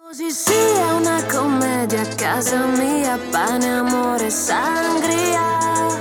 Così sia una commedia a casa mia, pane, amore, sangria,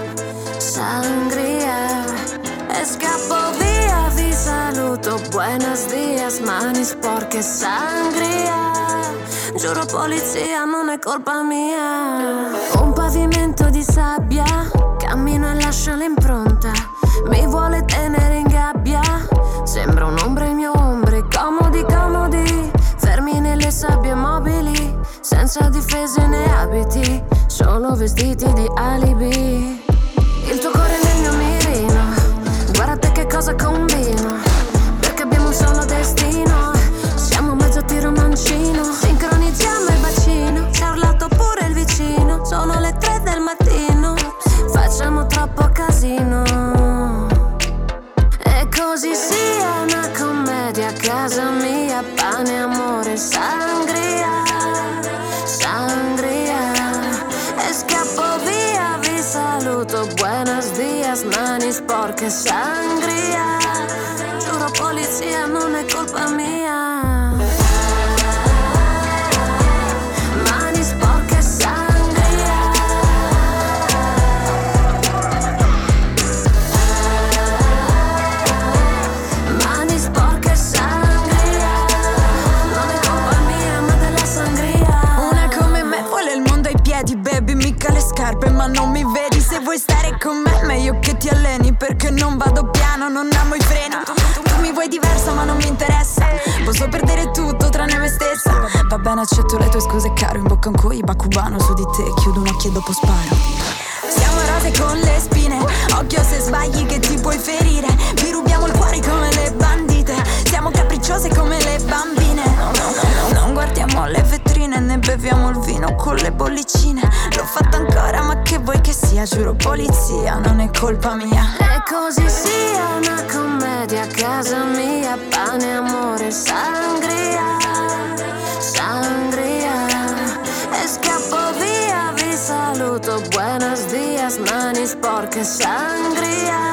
sangria. E scappo via, vi saluto, buenos dias, mani sporche, sangria. Giuro polizia, non è colpa mia. Un pavimento di sabbia, cammino e lascio l'impronta. Mi vuole tenere in gabbia, sembra un'ombra il mio ombre. Comodi, comodi, fermi nelle sabbie mobili, senza difese né abiti, solo vestiti di alibi. Il tuo cuore nel mio mirino, guarda te che cosa combino, perché abbiamo un solo destino. Siamo mezzo tiro mancino, sincronizziamo il bacino, si è urlato pure il vicino. Sono le 3 del mattino, facciamo troppo casino. E così sia una commedia a casa mia, pane, amore, sangria, sangria. E scappo via, vi saluto, buenos dias, mani sporche, sangria. Giuro polizia, non è colpa mia. Mani sporche, sangria. Mani sporche, sangria. Non è colpa mia, ma della sangria. Una come me vuole il mondo ai piedi, baby, mica le scarpe, ma non mi vedi. Se vuoi stare con me, meglio che ti alleni, perché non vado piano, non amo i freni. Tu mi vuoi diversa, ma non mi interessa. Posso perdere tutto tranne me stessa. Va bene, accetto le tue scuse, caro. In bocca un coiba cubano, su di te chiudo un occhio e dopo sparo. Siamo rose con le spine, occhio se sbagli che ti puoi ferire. Vi rubiamo il cuore come le bandite, siamo capricciose come le bambine. Non guardiamo le vetrine, ne beviamo il vino con le bollicine. L'ho fatto ancora, ma che vuoi che sia? Giuro polizia, non è colpa mia. E così sia una commedia a casa mia, pane, amore, sangria, sangria. E scappo via, vi saluto, buenos dias, mani sporche, sangria.